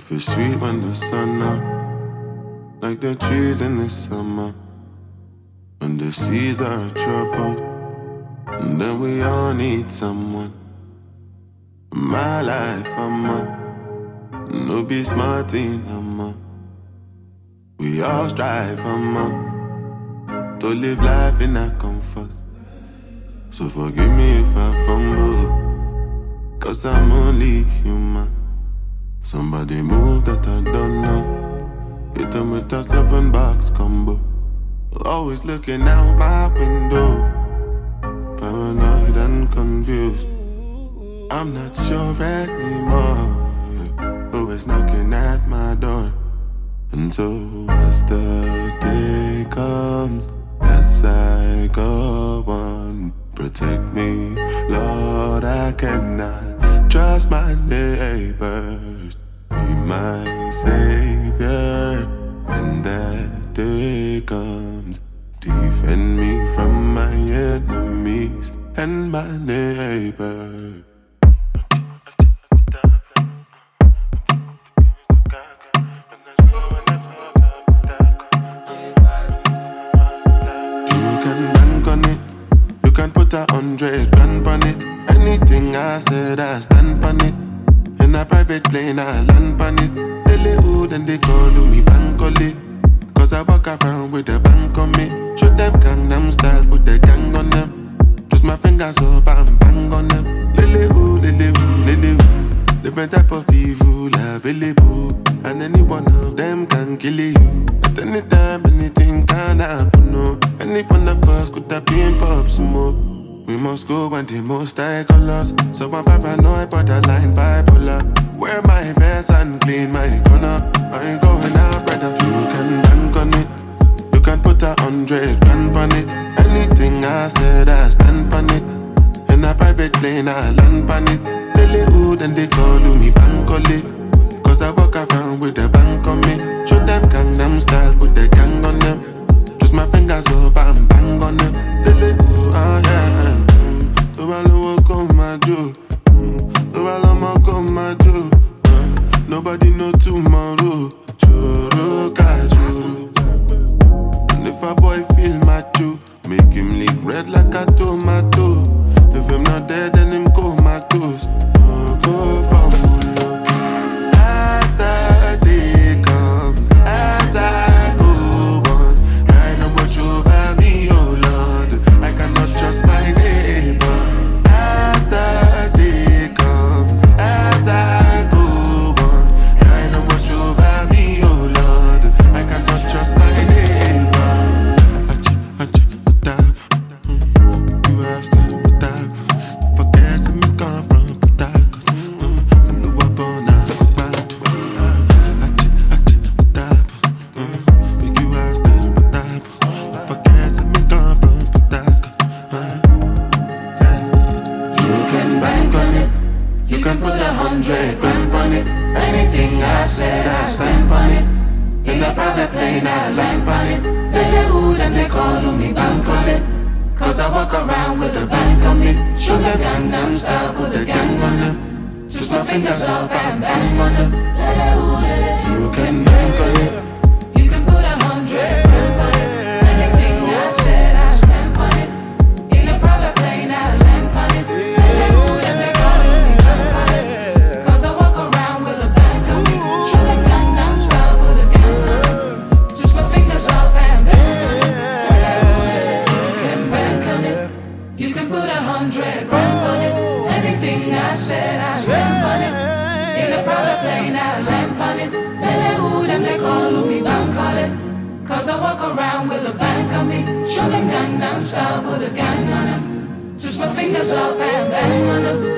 it's sweet when the sun up, like the trees in the summer. When the seas are troubled, and then we all need someone. My life, I'm a no be smart in we all strive, to live life in that comfort. So forgive me if I fumble, cause I'm only human. Somebody move that I don't know. Hit them with a 7-box combo. Always looking out my window, paranoid and confused. I'm not sure anymore who is knocking at my door. And so as the day comes, as I go on, protect me, Lord, I cannot trust my neighbors. Be my savior when that day comes. Defend me from my enemies and my neighbors. Put 100 grand on it. Anything I said, I stand on it. In a private plane, I land on it. Lily hood and they call me Bankole. Cause I walk around with a bank on me. Show them Gangnam style, put the gang on them. Twist my fingers up and bang on them. Lily hood, Lily hood, Lily hood. Different type of evil available, and any one of them can kill you. At any time, anything can happen, no. Any one of us could have been pop smoke. We must go and the most high colors. So I'm paranoid, borderline bipolar. Wear my vest and clean my corner. I ain't going out, brother. You can bank on it. You can put 100 grand on it. Anything I said, I stand on it. In a private plane, I land on it. Lily hood and they call me Bankole. Cause I walk around with a bank on me. Show them Gangnam style, put the gang on them. Twist my fingers up and bang on them. Lily hood, oh yeah. So I know what come my do. So I know what come my do. Nobody know tomorrow. Choro kajuru. And if a boy feel macho, make him lick red like a tomato. If I'm not dead, then him go comatose. Oh, go for full. As the day comes, as I go on, I know what over me, oh Lord. I cannot trust my neighbor. As the day comes, as I go on, I know what over me, oh Lord. I cannot trust my neighbor. You have to put that. Forget me come from Patago. I know I'm born out of bad. You have to put that. Forget me come from Patago. You can bank on it. You can put 100 grand on it. Anything I said, I stand on it. In a private plane, I land on it. Lily hood and they call me Bankole. Cause I walk around with a bank on me. Show them Gangnam style, put the gang on them. Twist my fingers up and bang on them. You can bank on it. You can put 100 grand on it. Anything I said, I stand on it. In a private plane, I land on it. Lily hood and they call me Bankole. Cause I walk around with a bank on me. Show them Gangnam style, put the gang on them. Twist my fingers up and bang on it. You can put 100 grand on it. Anything I said, I stand on it. In a private plane, I land on it. Lily hood and they call me Bankole. Cause I walk around with a bank on me. Show them Gangnam style, put a gang on them. Twist my fingers up and bang on them.